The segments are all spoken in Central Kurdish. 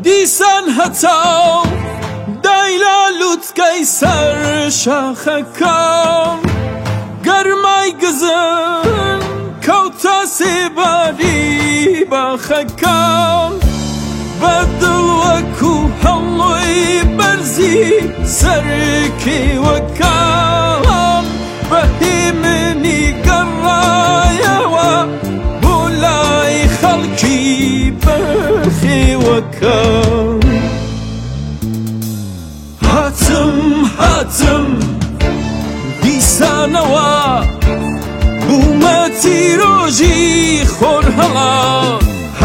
دیسان هەتاو دایلا لووتکەی سەر شاخەکان گەرمای گزن کەوتە سێباری باخەکان بەدڵ وەکو هەڵۆی بەرزی سەرکێوەکان بەهێمنی گەڕایەوە بۆ لای خەڵکی بەخێوەکان هاتم دیسانەوە بوومە تیرۆژی خۆر هەڵات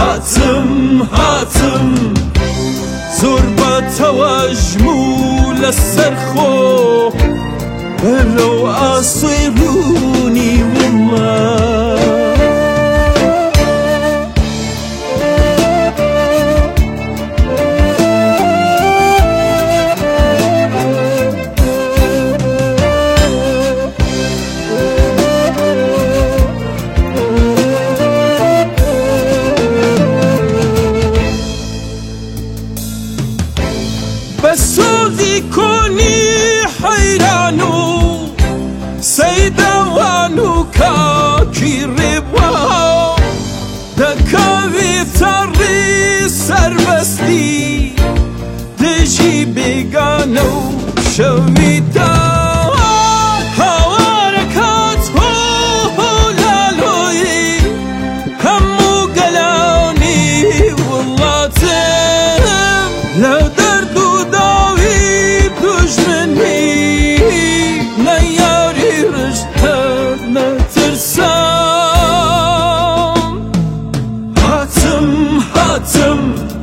هاتم زۆر بەتەوە ژموو لەسەر خۆ بەرەو ئاسۆی ڕوونی وڵات بەسۆزی کۆنی حەیران و سەیدەوان و کاکی ڕێبوا دەکەوێتە ڕێ سەربەستی دژی بێگانە و شەویدا هاوارەکات هۆلالۆی هەموو گەلانی وڵاتم لەو دەرد و داوی دوژمنی نەیاری ڕشتە نەترسام هاتم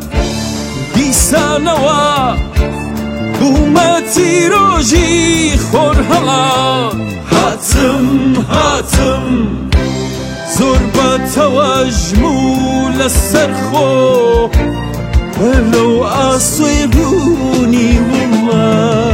دیسانەوە بوومە تیرۆژی خۆر هەڵات هاتم زۆر بەتەوە ژموو لەسەر خۆ بەرەو ئاسۆی ڕوونی وڵات